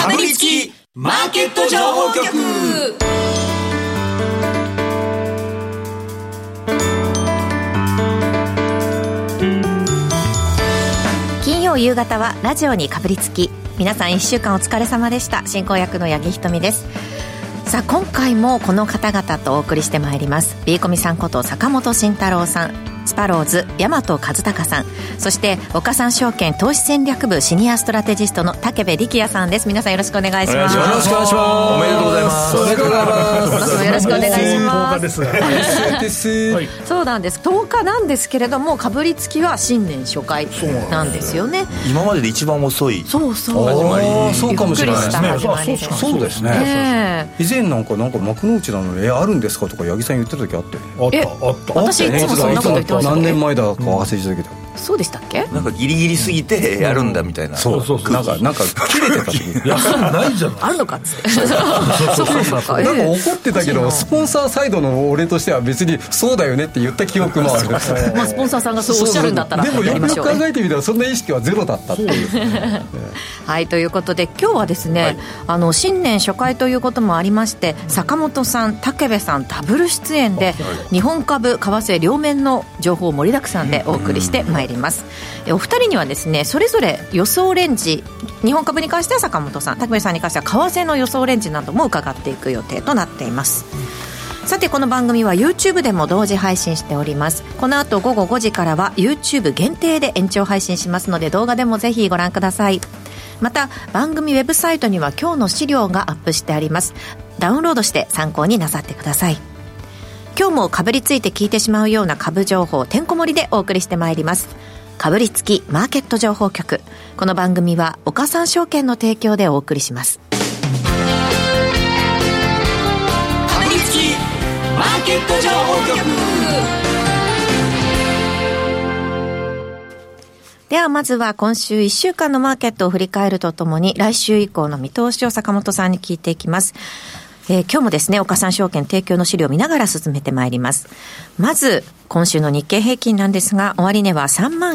かぶりつきマーケット情報局。 金曜夕方はラジオにかぶりつき。皆さん1週間お疲れ様でした。進行役の八木ひとみです。さあ今回もこの方々とお送りしてまいります。ビーコミさんこと坂本慎太郎さん、スパローズ大和和孝さん、そして岡三証券投資戦略部シニアストラテジストの武部力也さんです。皆さんよろしくお願いします。 よろしくお願いします。おめでとうございます。 おめでとうございます。よろしくお願いします。 10日ですが、はい、 そうなんです。10日なんですけれども、かぶりつきは新年初回なんですよね。 今までで一番遅いそう始まり。 そうかもしれないですね。そうですね。以前なんか幕の内なのにあるんですかとか八木さん言ってた時あったよね。 あった。私いつもそんなこと言ってました。 何年前だか忘れてたけど、 そうでしたっけ。 なんかギリギリすぎてやるんだみたいな、 そうなんか切れてた時いやそんなないじゃないあるのかっつってなんか怒ってたけど、スポンサーサイドの俺としては別にそうだよねって言った記憶もある。 まあスポンサーさんがそうおっしゃるんだったらでもよくよく考えてみたらそんな意識はゼロだったっていうはい、ということで今日はですね、新年初回ということもありまして、坂本さん武部さんダブル出演で、日本株為替両面の情報を盛りだくさんでお送りしてまいります。お二人にはですね、それぞれ予想レンジ、日本株に関しては坂本さん、武部さんに関しては為替の予想レンジなども伺っていく予定となっています。さてこの番組は YouTube でも同時配信しております。この後午後5時からは YouTube 限定で延長配信しますので、動画でもぜひご覧ください。また番組ウェブサイトには今日の資料がアップしてあります。ダウンロードして参考になさってください。今日もかぶりついて聞いてしまうような株情報てんこ盛りでお送りしてまいります。かぶりつきマーケット情報局。この番組は岡三証券の提供でお送りします。 かぶりつきマーケット情報局。 ではまずは今週1週間のマーケットを振り返るとともに、来週以降の見通しを坂本さんに聞いていきます。今日もですね、岡三証券提供の資料を見ながら進めてまいります。まず今週の日経平均なんですが、終値は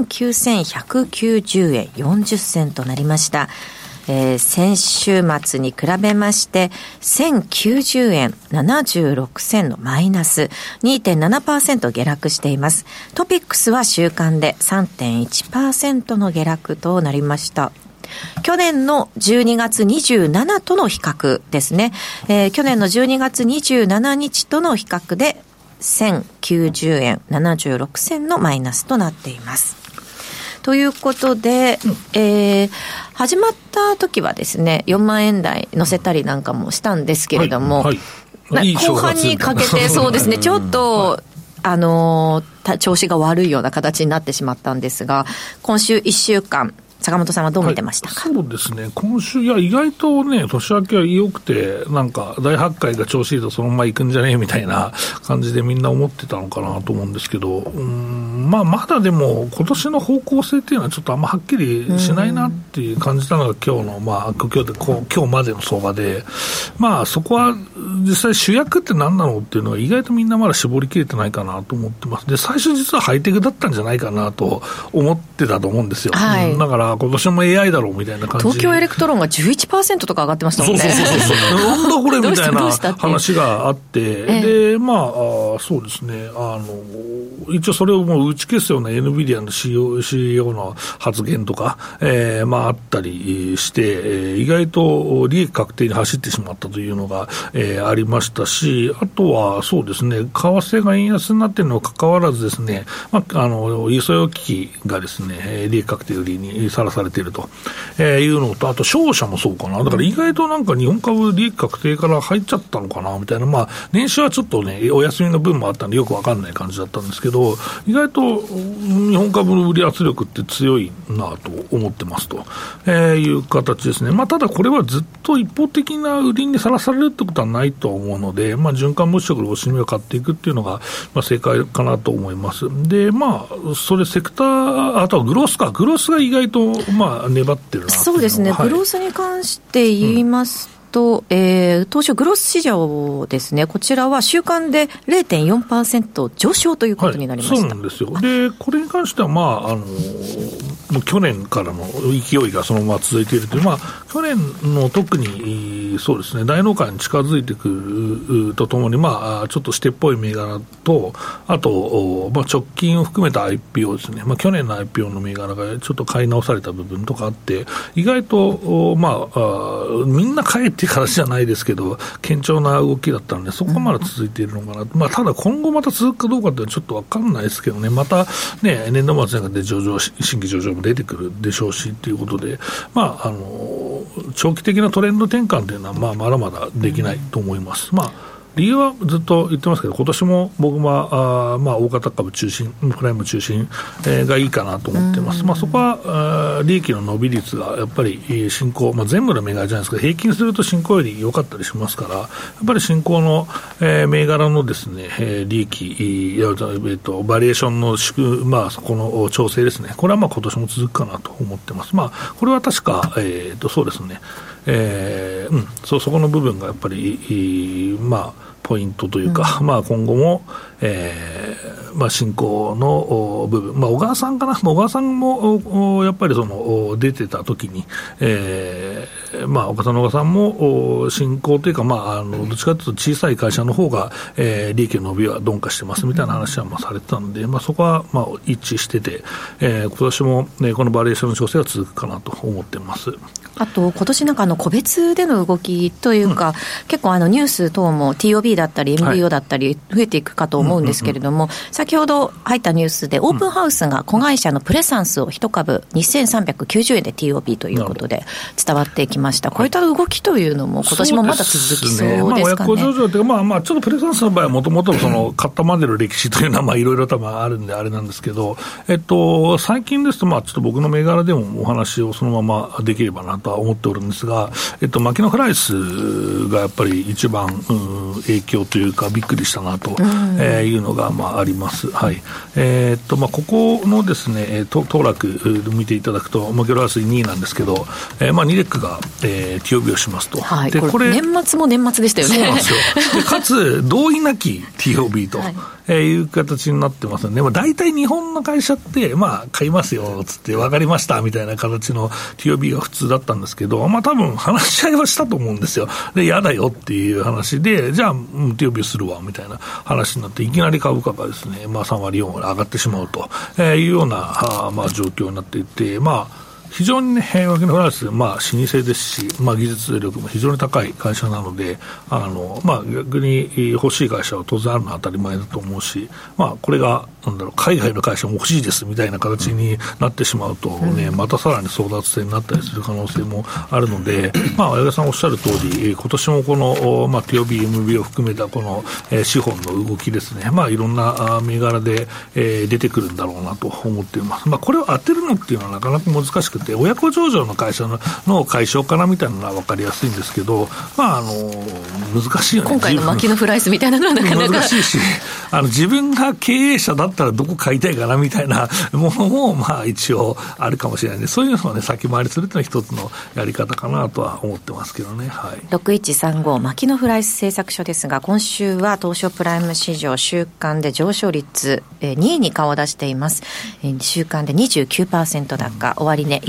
39,190 円40銭となりました。先週末に比べまして1090円76銭のマイナス 2.7% 下落しています。トピックスは週間で 3.1% の下落となりました。去年の12月27との比較ですね、去年の12月27日との比較で1090円76銭のマイナスとなっています。ということで、始まった時はですね4万円台乗せたりなんかもしたんですけれども、後半にかけてそうですねちょっと、調子が悪いような形になってしまったんですが、今週1週間坂本さんはどう見てましたか。 そうですね、今週意外とね年明けは良くて、なんか第8回が調子いいとそのまま行くんじゃねえみたいな感じでみんな思ってたのかなと思うんですけど、まだでも今年の方向性っていうのはちょっとあんまはっきりしないなっていう感じたのが今日の今日までの相場で、そこは実際主役って何なのっていうのは意外とみんなまだ絞りきれてないかなと思ってます。で最初実はハイテクだったんじゃないかなと思ってたと思うんですよ、だから今年も AI だろうみたいな感じ。 東京エレクトロンが 11% とか上がってましたもんね。 そうなんだこれみたいな話があって、でそうですね、一応それをもう打ち消すような NVIDIA の CEO の発言とか、あったりして、意外と利益確定に走ってしまったというのが、ありましたし、あとはそうですね、為替が円安になっているのにもかかわらずですね、輸送用機器がですね利益確定売りにさらされているというのと、あと商社もそうかな。だから意外となんか日本株利益確定から入っちゃったのかなみたいな、年始はちょっとねお休みの分もあったんでよくわかんない感じだったんですけど、意外と日本株の売り圧力って強いなと思ってますと、いう形ですね。ただこれはずっと一方的な売りにさらされるってことはないと思うので、循環物色でおしめを買っていくっていうのが、正解かなと思います。でそれセクター、あとはグロースが意外と粘ってるな。 そうですね、グロースに関して言いますと、東証グロース市場ですね、こちらは週間で 0.4% 上昇ということになりました。 そうなんですよ。でこれに関してはもう去年からの勢いがそのまま続いているという、 去年の特にそうですね、大納会に近づいてくるとともに、ちょっとしてっぽい銘柄と、あと、直近を含めた IPO ですね、去年の IPO の銘柄がちょっと買い直された部分とかあって、意外と、みんな買えっていう形じゃないですけど、堅調な動きだったので、そこまで続いているのかな、ただ今後また続くかどうかってちょっと分かんないですけどね、またね、年度末にかけて新規上場も出てくるでしょうしということで、長期的なトレンド転換というのは、まだまだできないと思います。理由はずっと言ってますけど、今年も僕は大型株中心、プライム中心、がいいかなと思っています。そこは利益の伸び率がやっぱり新興、全部の銘柄じゃないですけど、平均すると新興より良かったりしますから、やっぱり新興の、銘柄のですね、利益、バリエーションのそこの調整ですね、これは今年も続くかなと思ってます。これは確か、そうですね、そこの部分がやっぱりポイントというか、今後も、進行の部分、小川さんかな、小川さんもやっぱり出てた時に、小川さんも進行というか、どっちかというと小さい会社の方が、利益の伸びは鈍化してますみたいな話はされてたので、そこは一致してて、今年も、このバリエーションの調整は続くかなと思ってます。 あと今年個別での動きというか、結構ニュース等も TOB だったり MBO だったり増えていくかと思うんですけれども、先ほど入ったニュースでオープンハウスが子会社のプレサンスを1株2390円で TOB ということで伝わってきました。こういった動きというのも今年もまだ続きそうですかね。 親子上場というか、ちょっとプレサンスの場合はもともと買ったまでの歴史というのはいろいろ多分あるんであれなんですけど、最近ですとちょっと僕の銘柄でもお話をそのままできればなとは思っておるんですが、マキノフライスがやっぱり一番、影響というかびっくりしたなというのがあります。はい。ここのですね、当落見ていただくとマキノフライス2位なんですけど、2レックが、TOB をしますと。 はい。でこれ年末も年末でしたよね。 そうなんですよ。でかつ同意なき TOB と。いう形になってますので、大体日本の会社って、買いますよつって分かりましたみたいな形の TOB が普通だったんですけど、多分話し合いはしたと思うんですよ。で、嫌だよっていう話で、じゃあ TOB するわみたいな話になって、いきなり株価がですね、3割4割上がってしまうというような状況になっていて、非常にね、マキノフライス、老舗ですし、技術力も非常に高い会社なので、逆に欲しい会社は当然あるのは当たり前だと思うし、これが、海外の会社も欲しいですみたいな形になってしまうとね、またさらに争奪戦になったりする可能性もあるので、親川さんおっしゃる通り、今年もこの、TOB、MB を含めたこの、資本の動きですね、いろんな銘柄で、出てくるんだろうなと思っています。これを当てるのっていうのはなかなか難しくて、親子上場の会社の解消かなみたいなのは分かりやすいんですけど、難しいよね。 今回のマキノフライスみたいなのはなかなか難しいし、自分が経営者だったらどこ買いたいかなみたいなものも一応あるかもしれないので、そういうのをね、先回りするというのは一つのやり方かなとは思ってますけどね。はい。 6135マキノフライス製作所ですが、今週は東証プライム市場週間で上昇率2位に顔を出しています。週間で 29% 高、終値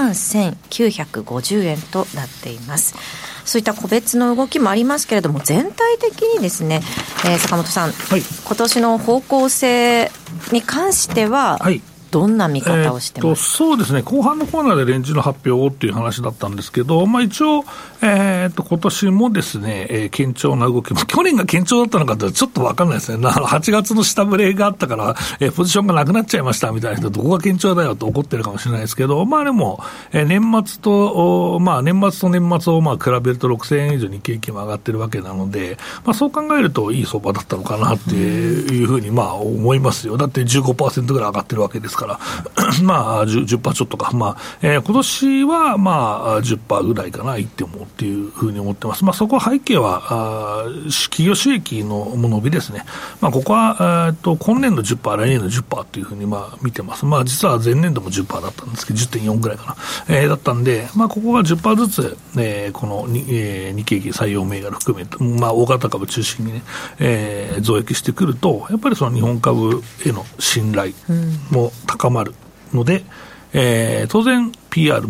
11,950円となっています。そういった個別の動きもありますけれども、全体的にですね、坂本さん、はい、今年の方向性に関しては、どんな見方をしてますか？ そうですね、後半のコーナーでレンジの発表をっていう話だったんですけど、一応、今年もですね、堅調な動き、去年が堅調だったのかとちょっと分かんないですね。8月の下振れがあったから、ポジションがなくなっちゃいましたみたいな人、どこが堅調だよと怒ってるかもしれないですけど、でも、年末と年末を比べると6000円以上に景気も上がってるわけなので、そう考えるといい相場だったのかなっていうふうに思いますよ。だって 15% ぐらい上がってるわけですから。10% ちょっとか、今年は10% ぐらいかな、いってもっていうふうに思ってます。そこは背景は企業収益の伸びですね。ここは今年度 10%、来年度 10% っていうふうに見てます。実は前年度も 10% だったんですけど、10.4 ぐらいかな、だったんで、ここが 10% ずつ、この日経平均採用銘柄含めて、大型株中心にね、増益してくると、やっぱりその日本株への信頼も高まるので、当然 PR も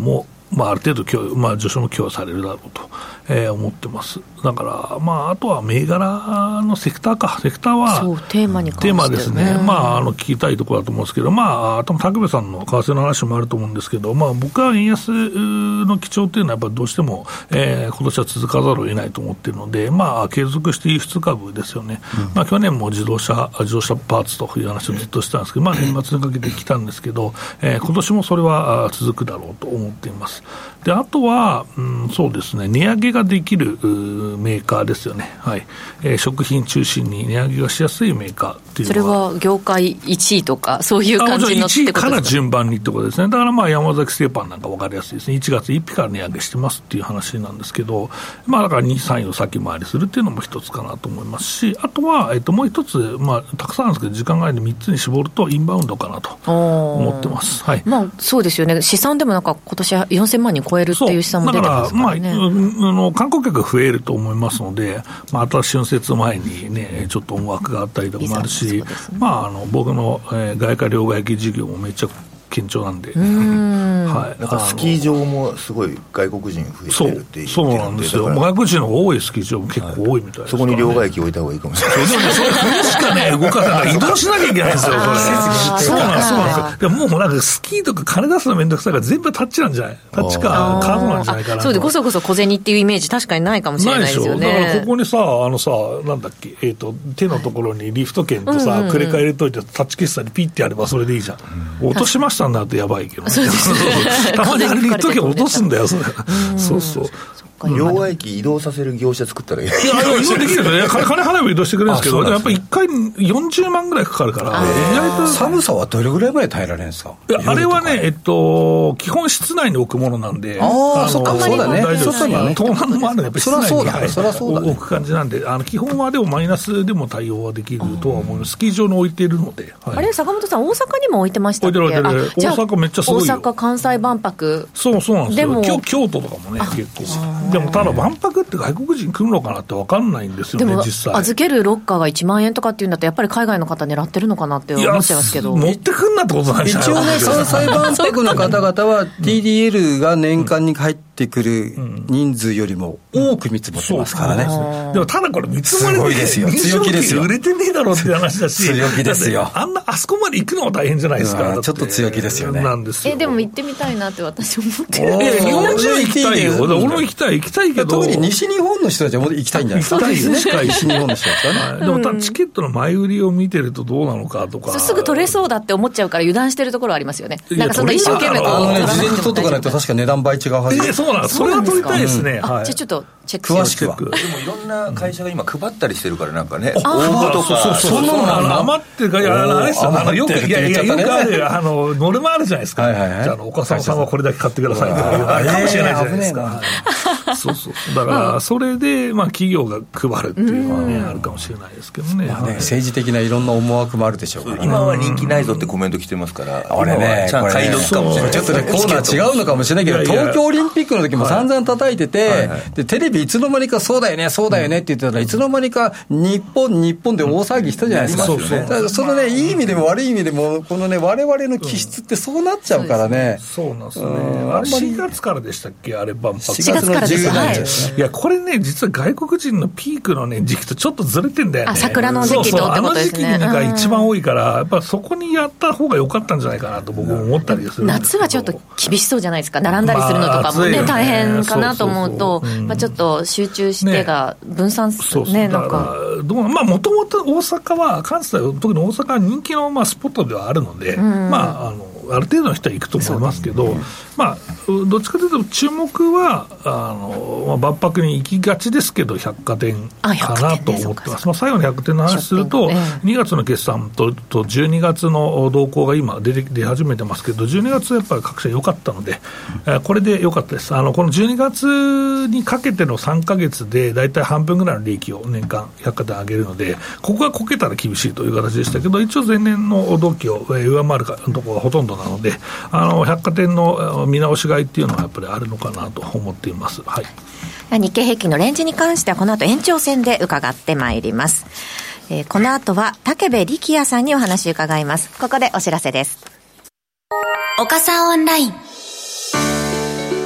ある程度上昇も許容されるだろうと、思ってます。だから、あとは銘柄のセクターはそうテーマに関してテーマですね。聞きたいところだと思うんですけど、竹部さんの為替の話もあると思うんですけど、僕は円安の基調というのはやっぱりどうしても、今年は続かざるを得ないと思っているので、継続して輸出株ですよね。去年も自動車パーツという話をずっとしてたんですけど、年末にかけてきたんですけど、今年もそれは続くだろうと思っています。で、あとは、そうですね、値上げができるメーカーですよね。はい。食品中心に値上げがしやすいメーカーっていうのは。 それは業界1位とか、そういう感じのってことですか？ 1位から順番にってことですね。だから山崎製パンなんか分かりやすいですね。1月1日から値上げしてますっていう話なんですけど、だから2、3位を先回りするっていうのも一つかなと思いますし、あとは、もう一つ、たくさんあるんですけど、時間外で3つに絞るとインバウンドかなと思ってます。はい。 そうですよね。試算でもなんか今年は4000万人超えるっていう試算も出てますからね。 観光客が増えると思いますので、新しい春節前にね、ちょっと思惑があったりとかもあるし、僕の、外貨両替事業もめっちゃ堅調なんで、 はい、だからスキー場もすごい外国人増えてるっていう。 そうなんですよ。外国人の多いスキー場も結構多いみたいですからね。 そこに両替機置いた方がいいかもしれない。 でもね、それ冬しかね、動かせない。移動しなきゃいけないんですよ、これ。そうなんですよ。もうなんかスキーとか金出すのめんどくさいから全部タッチなんじゃない？タッチかカードなんじゃないかな。 そうで、こそこそ小銭っていうイメージ確かにないかもしれないですよね。 ないでしょ。だからここにさ、なんだっけ、手のところにリフト券とさ、クレカ入れといてタッチ決済でピッてやればそれでいいじゃん。落としましたんだってやばいけど。そうたまにあれに言っときゃ落とすんだよ、それ。そうそう。 両替機移動させる業者作ったらいい。 移動できるんですよね。金払えば移動してくれるんですけど、やっぱり1回40万ぐらいかかるから、意外と。 寒さはどれぐらいまで耐えられるんですか？ あれはね、基本室内に置くものなんで、 そっか、そうだね。外にはね。 盗難もあるので、やっぱり室内に置く感じなんで、基本はでもマイナスでも対応はできるとは思います。スキー場に置いているので。 あれ、坂本さん、大阪にも置いてましたっけ？ 置いてる。大阪めっちゃすごいよ。 大阪・関西万博。 そうなんですよ。京都とかもね、結構。でもただ万博って外国人来るのかなって分かんないんですよね、実際。 預けるロッカーが1万円とかっていうんだと、やっぱり海外の方狙ってるのかなって思っちゃいますけど。 持ってくんなってことないじゃん。 一応ね、関西万博の方々は TDL が年間に入ってくる人数よりも多く見積もってますからね。 でもただこれ見積もり強気ですよ。 売れてねえだろうって話だし。 強気ですよ。 あそこまで行くのは大変じゃないですか。 ちょっと強気ですよね。 なんですよ。 でも行ってみたいなって私思ってる。 日本人は行きたいよ。俺も行きたいけど。 特に西日本の人たちは行きたいんじゃないですか。西日本の人たちはね。 でもチケットの前売りを見てるとどうなのかとか。 すぐ取れそうだって思っちゃうから油断してるところありますよね。なんかそんな一生懸命事前に取っとかないと確か値段倍違うはず。 そうなんです。それは取りたいですね。 じゃあちょっとチェック詳しくは。 でもいろんな会社が今配ったりしてるからなんかね、応募とか。 そんなの余ってるから、あれですよ。よくある、ノルマあるじゃないですか。じゃあ、岡さんはこれだけ買ってくださいとかいう、あれかもしれないじゃないですか。そう。だから、それで、企業が配るっていうのはね、あるかもしれないですけどね。 政治的ないろんな思惑もあるでしょうから。 今は人気ないぞってコメント来てますから、 俺ね、 ちゃんと買い時かもしれない。 ちょっとね、コーナー違うのかもしれないけど、東京オリンピックの時も散々叩いてて、で、テレビいつの間にかそうだよねって言ってたら、いつの間にか日本で大騒ぎしたじゃないですか。だからそのね、いい意味でも悪い意味でも、このね、我々の気質ってそうなっちゃうからね。 そうなんですね。4月からでしたっけ、あれ万博。 4月からです。 いや、これね、実は外国人のピークのね、時期とちょっとずれてんだよね。 桜の時期とってことですね。 あの時期が一番多いから、やっぱそこにやった方が良かったんじゃないかなと僕も思ったりする。 夏はちょっと厳しそうじゃないですか。並んだりするのとかもね、大変かなと思うと、ちょっと集中してが分散するね、なんか。 もともと大阪は、関西、特に大阪は人気のスポットではあるので、ある程度の人は行くと思いますけど、どっちかというと注目は万博に行きがちですけど百貨店かなと思ってます。最後の百貨店の話すると、2月の決算と12月の動向が今出始めてますけど、12月やっぱり各社良かったので、これで良かったです。この12月にかけての3ヶ月でだいたい半分ぐらいの利益を年間百貨店上げるので、ここがこけたら厳しいという形でしたけど、一応前年の同期を上回るところがほとんどなので、百貨店の見直し買いっていうのはやっぱりあるのかなと思っています。はい。 日経平均のレンジに関してはこの後延長戦で伺ってまいります。この後は武部力也さんにお話伺います。ここでお知らせです。 岡さんオンライン。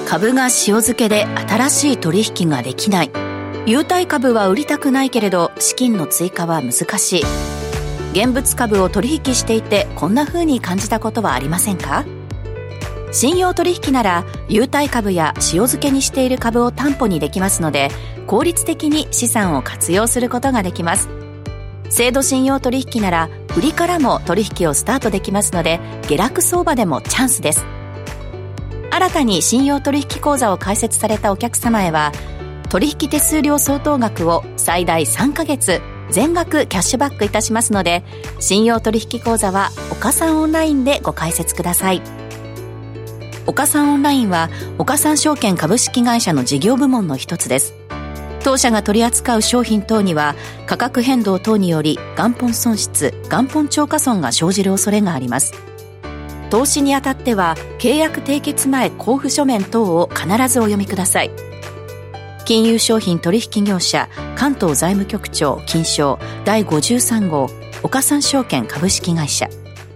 株が塩漬けで新しい取引ができない。優待株は売りたくないけれど資金の追加は難しい。現物株を取引していてこんな風に感じたことはありませんか？信用取引なら優待株や塩漬けにしている株を担保にできますので、効率的に資産を活用することができます。制度信用取引なら売りからも取引をスタートできますので、下落相場でもチャンスです。新たに信用取引口座を開設されたお客様へは、取引手数料相当額を最大3ヶ月全額キャッシュバックいたしますので、信用取引口座は岡三オンラインでご開設ください。岡三オンラインは岡三証券株式会社の事業部門の一つです。当社が取り扱う商品等には価格変動等により元本損失、元本超過損が生じる恐れがあります。投資にあたっては契約締結前交付書面等を必ずお読みください。金融商品取引業者関東財務局長金商第53号岡三証券株式会社。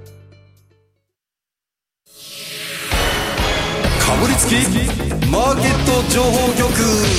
かぶりつきマーケット情報局。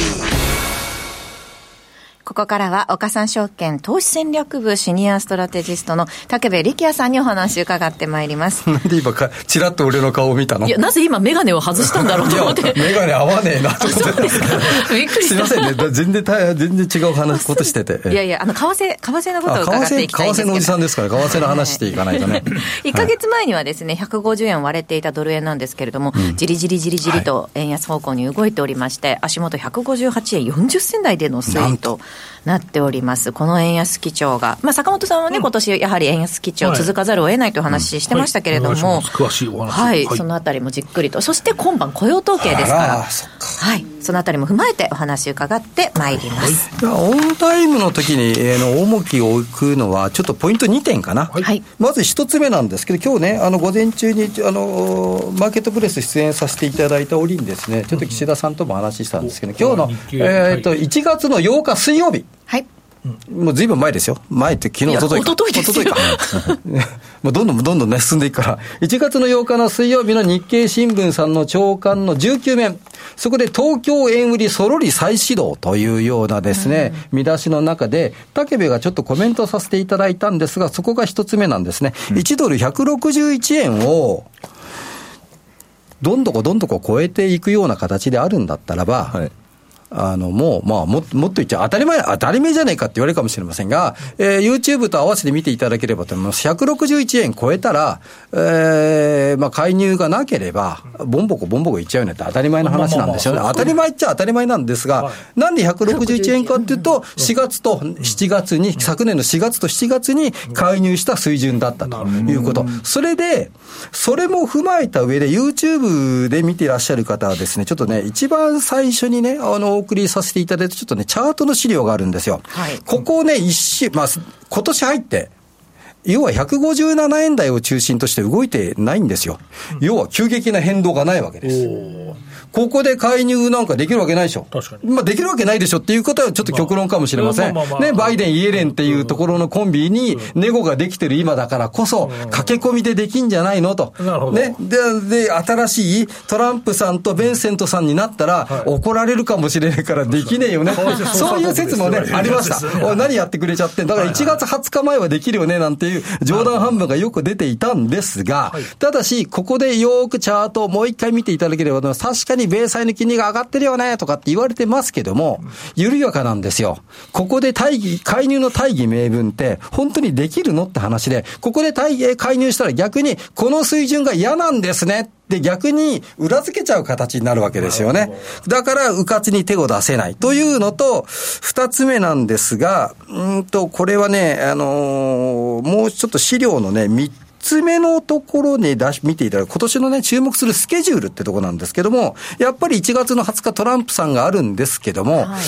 ここからは岡三証券投資戦略部シニアストラテジストの武部力也さんにお話を伺ってまいります。 なんで今ちらっと俺の顔を見たの？ いや、なぜ今メガネを外したんだろうと思って。 メガネ合わねえなと思って。 びっくりした。 すいませんね。全然違うことしてて。 いやいや、為替のことを伺っていきたいんですけど。 為替のおじさんですから、為替の話していかないとね。 1ヶ月前にはですね、150円割れていたドル円なんですけれども、じりじりと円安方向に動いておりまして、足元158円40銭台での推移となっております。この円安基調が、坂本さんはね、今年やはり円安基調続かざるを得ないという話してましたけれども、 詳しいお話、 はい、そのあたりもじっくりと、そして今晩雇用統計ですから、はい、そのあたりも踏まえてお話を伺ってまいります。 オンタイムの時に重きを置くのはちょっとポイント2点かな。はい、まず1つ目なんですけど、今日ね午前中にマーケットプレス出演させていただいた折にですね、ちょっと岸田さんとも話したんですけど、今日の、1月の8日水曜日、はい、もうずいぶん前ですよ。前って昨日、一昨日か。もうどんどんね、進んでいくから。1月の8日の水曜日の日経新聞さんの朝刊の19面。そこで東京円売りそろり再始動というようなですね、見出しの中で、武部がちょっとコメントさせていただいたんですが、そこが一つ目なんですね。1ドル161円を、どんどこ超えていくような形であるんだったらば、はい、もっと言っちゃ当たり前じゃないかって言われるかもしれませんが、YouTube と合わせて見ていただければと思います。161円超えたら、介入がなければ、ボンボコいっちゃうよねって当たり前の話なんですよね。当たり前っちゃ当たり前なんですが、なんで161円かっていうと、4月と7月に、昨年の4月と7月に介入した水準だったということ。それも踏まえた上で YouTube で見ていらっしゃる方はですね、ちょっとね、一番最初にね、お送りさせていただいて、ちょっとね、チャートの資料があるんですよ。はい、ここね、今年入って、要は157円台を中心として動いてないんですよ。要は急激な変動がないわけです。ここで介入なんかできるわけないでしょ。確かに。できるわけないでしょっていうことはちょっと極論かもしれません。ね、バイデン、イエレンっていうところのコンビにネゴができてる今だからこそ、駆け込みでできんじゃないのと。ね。で、新しいトランプさんとベンセントさんになったら、怒られるかもしれないからできねえよね。そういう説もね、ありました。おい、何やってくれちゃってんだから1月20日前はできるよね、なんていう冗談半分がよく出ていたんですが、ただし、ここでよくチャートをもう一回見ていただければ、確かに米債の金利が上がってるよねとかって言われてますけども、緩やかなんですよ。ここで介入の大義名分って本当にできるのって話で、ここで介入したら逆にこの水準が嫌なんですねで逆に裏付けちゃう形になるわけですよね。だからうかつに手を出せないというのと、二つ目なんですが、これはね、もうちょっと資料のね、3つ目のところに見ていただく、今年のね、注目するスケジュールってところなんですけども、やっぱり1月の20日トランプさんがあるんですけども、はい、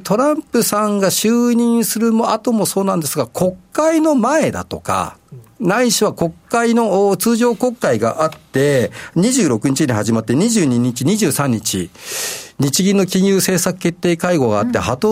トランプさんが就任する後もそうなんですが、国会の前だとか、ないしは国会の通常国会があって、26日に始まって22日、23日、日銀の金融政策決定会合があって、ち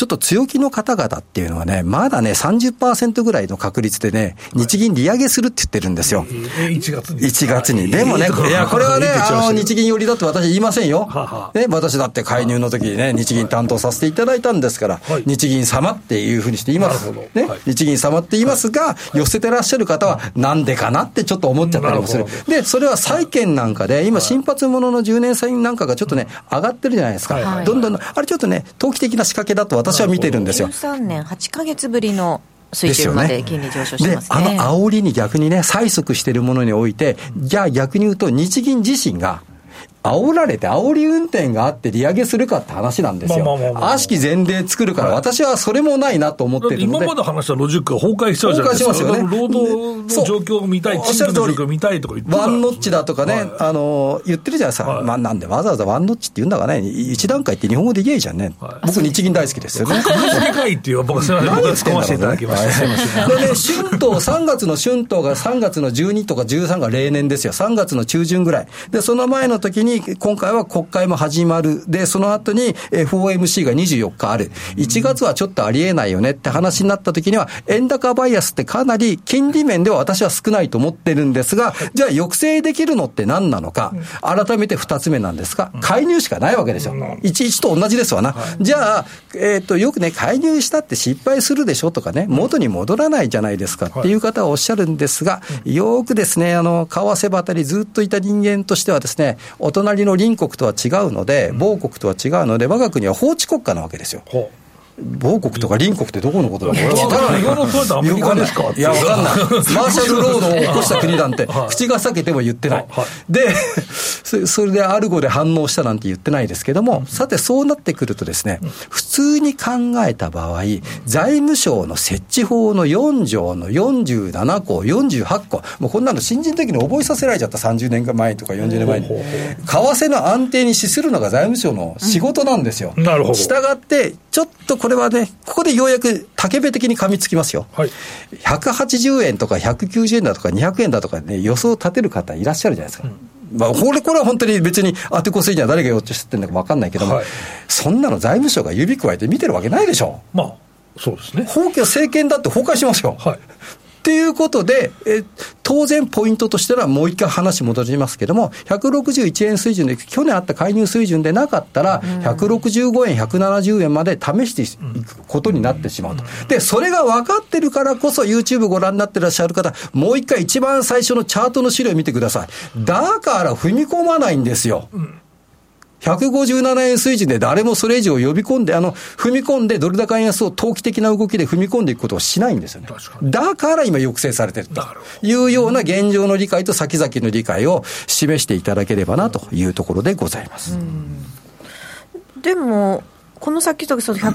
ちょっと強気の方々っていうのはね、まだね、30% ぐらいの確率でね、日銀利上げするって言ってるんですよ。1月に。でもね、いや、これはね、日銀寄りだって私言いませんよ。ね、私だって介入の時にね、日銀担当させていただいたんですから、日銀様っていうふうにして言います。ね、日銀様って言いますが、寄せてらっしゃる方はなんでかなってちょっと思っちゃったりもする。で、それは債券なんかで、今、新発物の10年債なんかがちょっとね、上がってるじゃないですか。どんどん、あれちょっとね、投機的な仕掛けだと私は見てるんですよ。 13年8ヶ月ぶりの水準まで金利上昇してますね。 で、煽りに逆にね、催促しているものにおいて、じゃあ逆に言うと、日銀自身が、煽られて煽り運転があって利上げするかって話なんですよ。悪しき前例作るから、私はそれもないなと思ってるので。 今まで話したロジックが崩壊しちゃうじゃないですか。 崩壊しますよね。 労働の状況を見たい、賃金の状況を見たいとか言ってるワンノッチだとかね、言ってるじゃないですか。まあなんでわざわざワンノッチって言うんだかね、一段階って日本語で言えばいいじゃんね。僕日銀大好きですよね。 世界っていう僕はすみません。僕は突っ込ませていただきました。 でね、春闘、3月の春闘が3月の12とか13が例年ですよ。3月の中旬ぐらい。で、その前の時に今回は国会も始まる。で、その後に FOMC が24日ある。1月はちょっとありえないよねって話になった時には、円高バイアスってかなり金利面では私は少ないと思ってるんですが、じゃあ抑制できるのって何なのか。改めて2つ目なんですが、介入しかないわけですよ。11と同じですわな。じゃあ、よくね、介入したって失敗するでしょとかね、元に戻らないじゃないですかっていう方はおっしゃるんですが、よくですね、為替ばりずっといた人間としてはですね、お隣の隣国とは違うので、某国とは違うので、我が国は法治国家なわけですよ。某国とか隣国ってどこのことだか分からない。 ヨーロッパとアメリカですか？ いや、分かんない。マーシャルロードを起こした国なんて、口が裂けても言ってない。で、それでアルゴで反応したなんて言ってないですけども、さてそうなってくるとですね、普通に考えた場合、財務省の設置法の4条の47項、48項、もうこんなの新人的に覚えさせられちゃった。30年前とか40年前に。為替の安定に資するのが財務省の仕事なんですよ。 なるほど。 したがって、ちょっとこれはね、ここでようやく竹部的に噛みつきますよ。180円とか190円だとか200円だとかね、予想を立てる方いらっしゃるじゃないですか。まあ、これは本当に別に当てこすいには誰が予知してるのか分かんないけども、そんなの財務省が指加えて見てるわけないでしょ。 まあ、そうですね。 法規は政権だって崩壊しますよ。っていうことで、当然ポイントとしてはもう一回話戻りますけども、161円水準で去年あった介入水準でなかったら165円170円まで試していくことになってしまうと。でそれが分かってるからこそ YouTube ご覧になってらっしゃる方、もう一回一番最初のチャートの資料を見てください。だから踏み込まないんですよ。157円水準で誰もそれ以上呼び込んで、踏み込んでドル高円安を投機的な動きで踏み込んでいくことをしないんですよね。だから今抑制されているというような現状の理解と先々の理解を示していただければなというところでございます。 でも、この先と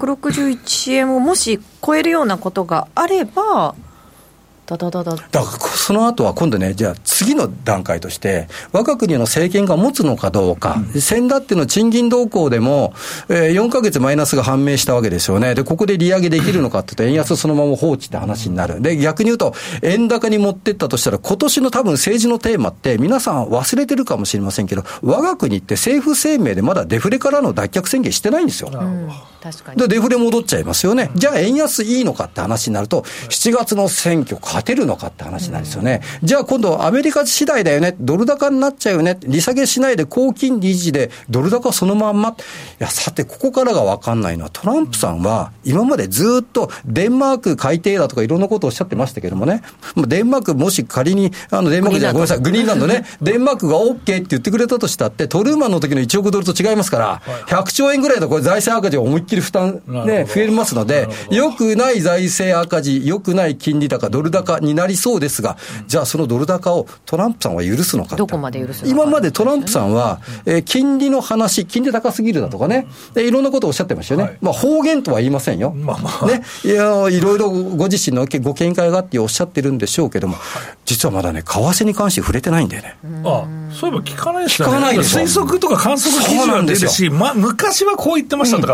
161円をもし超えるようなことがあれば、だからその後は今度ね、じゃあ次の段階として我が国の政権が持つのかどうか、先だっての賃金動向でも、4ヶ月マイナスが判明したわけですよね。でここで利上げできるのかって言うと円安そのまま放置って話になる。で逆に言うと円高に持ってったとしたら、今年の多分政治のテーマって皆さん忘れてるかもしれませんけど、我が国って政府声明でまだデフレからの脱却宣言してないんですよ。 確かに。 でデフレ戻っちゃいますよね。じゃあ円安いいのかって話になると、7月の選挙勝てるのかって話なんですよね。じゃあ今度アメリカ次第だよね、ドル高になっちゃうよね、利下げしないで高金利維持でドル高そのまんま。いやさてここからが分かんないのは、トランプさんは今までずっとデンマーク改定だとかいろんなことをおっしゃってましたけどもね、デンマークもし仮にデンマークじゃごめんなさい、グリーンランドね、デンマークが OK って言ってくれたとしたって、トルーマンの時の1億ドルと違いますから、100兆円ぐらいのこれ財政赤字を思いっきり負担ね増えますので、良くない財政赤字、良くない金利高、ドル高になりそうですが、じゃあそのドル高をトランプさんは許すのか。 どこまで許すのか。 今までトランプさんは、金利の話、金利高すぎるだとかね、いろんなことをおっしゃってましたよね。まあ方言とは言いませんよ。ね、いろいろご自身のご見解があっておっしゃってるんでしょうけども、実はまだね、為替に関して触れてないんだよね。 そういえば聞かないですよね。 聞かないでしょ。 推測とか観測記事は出るし、昔はこう言ってましたとか、前の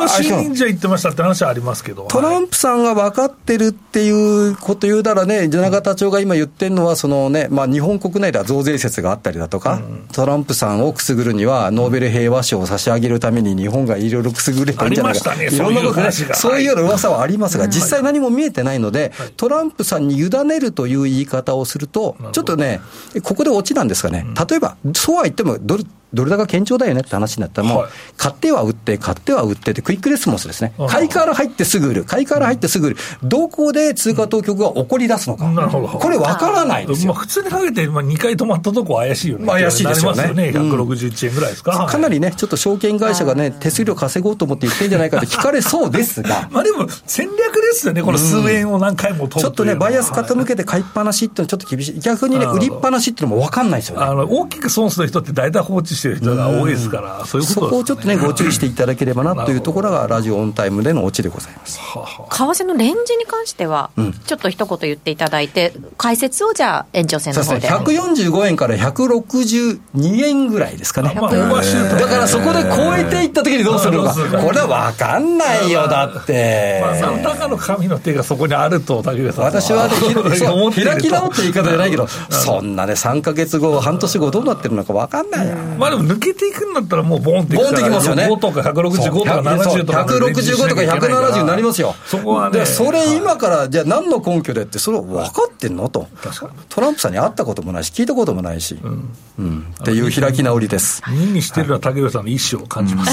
信者言ってましたって話はありますけど、 トランプさんが分かってるっていうこと言うならね、永田町が今言ってるのはそのね、日本国内では増税説があったりだとか、トランプさんをくすぐるにはノーベル平和賞を差し上げるために日本がいろいろくすぐれてるんじゃないか、いろんなことね、そういうような噂はありますが、実際何も見えてないので、トランプさんに委ねるという言い方をすると、ちょっとね、ここでオチなんですかね、例えばそうは言ってもドル高堅調だよねって話になったら、もう買っては売ってってクイックレスポンスですね。買いから入ってすぐ売る、どこで通貨当局が起こり出すのか、これ分からないですよ。 普通にかけて2回止まったとこ怪しいよね。 怪しいですよね。 161円ぐらいですか。 かなりね、ちょっと証券会社がね、手数料稼ごうと思って言ってんじゃないかって聞かれそうですがでも戦略ですよね、この数円を何回も取る、 ちょっとね、バイアス傾けて買いっぱなしってのはちょっと厳しい。逆にね、売りっぱなしってのも分かんないですよね。 大きく損する人って大体放置してる人が多いですから、そういうことですね。 そこをちょっとね、ご注意していただければなというところがラジオオンタイムでのオチでございます。 為替のレンジに関しては、ちょっと一言言っていただいて、解説をじゃあ延長戦の方で。 145円から162円ぐらいですかね。だからそこで超えていった時にどうするのか、これは分かんないよ。だって何らかの神の手がそこにあると、竹部さん、 私は開き直って言い方じゃないけど、そんなね、3ヶ月後半年後どうなってるのか分かんないや。 でも抜けていくんだったらもうボンっていくから、 ボンってきますよね。 5とか165とか70とか 165とか170になりますよ。 そこはね、 それ今からじゃあ何の根拠でって、それ分かってんのと。トランプさんに会ったこともないし聞いたこともないし、っていう開き直りです。 2にしてるのは竹部さんの意思を感じます。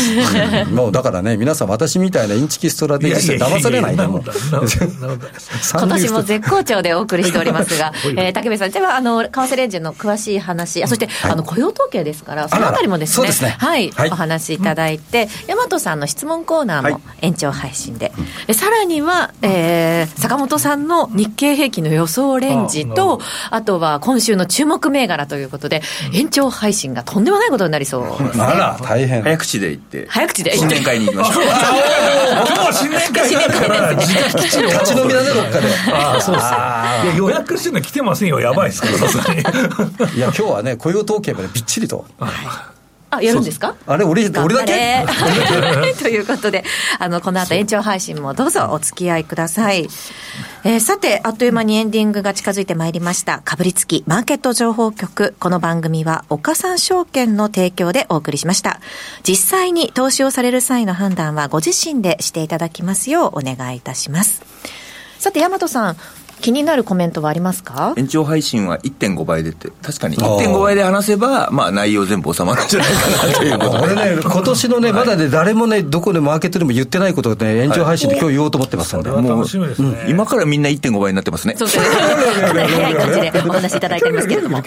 もうだからね、皆さん私みたいなインチキストラテジストに騙されないでも今年も絶好調でお送りしておりますが竹部さん、では為替レンジの詳しい話、そして雇用統計ですから、そのあたりもですね、お話しいただいて、大和さんの質問コーナーも延長配信で、さらには、坂本さんの日経平均の予想レンジと、あとは今週の注目銘柄ということで、延長配信がとんでもないことになりそうですね。 大変。 早口で言って新年会に行きましょう。 今日は新年会だから立ち飲みだね、どっかで。 そうですよ。予約してるの来てませんよ、やばいですから、さすがに。 いや、今日はね、雇用統計までびっちりと。 やるんですか？ あれ、俺だけということで、この後延長配信もどうぞお付き合いください。さて、あっという間にエンディングが近づいてまいりました。かぶりつきマーケット情報局。この番組は岡三証券の提供でお送りしました。実際に投資をされる際の判断はご自身でしていただきますようお願いいたします。さて、大和さん、気になるコメントはありますか？ 延長配信は 1.5 倍でって、確かに 1.5 倍で話せば、内容全部収まるんじゃないかなということで、 俺ね、今年のね、まだね、誰もね、どこでマーケットでも言ってないことをね、延長配信で今日言おうと思ってますので、 もう今からみんな 1.5 倍になってますね。 そうですね。早い感じでお話しいただいておりますけれども。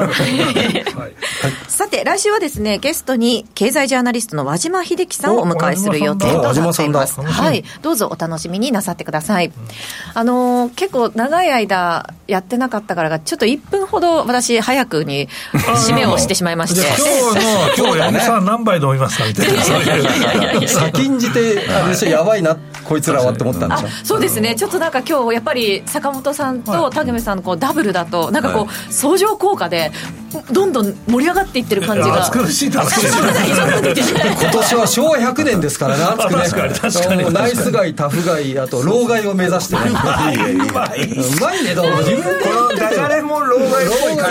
さて、来週はですね、ゲストに経済ジャーナリストの和島秀樹さんをお迎えする予定となっています。はい、どうぞお楽しみになさってください。結構長い間やってなかったからが、ちょっと1分ほど私早くに締めをしてしまいまして、 今日山本さん何杯飲みますかみたいな、 先んじてやばいなこいつらはって思ったんでしょ。 そうですね、ちょっとなんか今日やっぱり坂本さんと竹部さんのこうダブルだとなんかこう相乗効果でどんどん盛り上がっていってる感じが。 暑苦しい今年は昭和100年ですからね。確かにナイスガイタフガイ、あと老害を目指してね。うまいね。どうも自分でこのダジャレも老害っぽい感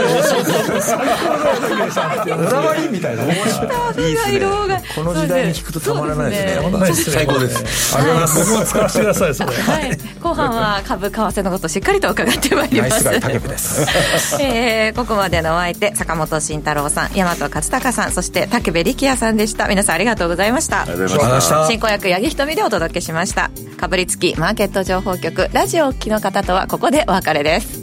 じ。こだわりみたいな。いいですね。 この時代に聞くとたまらないですね。最高です。 僕も使わせてください。それ。 後半は株為替のことをしっかりと伺ってまいります。 ナイスガイ竹部です。 ここまでのお相手、坂本慎太郎さん、大和勝孝さん、そして武部力也さんでした。皆さんありがとうございました。進行役八木ひとみでお届けしました。かぶりつきマーケット情報局、ラジオをお聞きの方とはここでお別れです。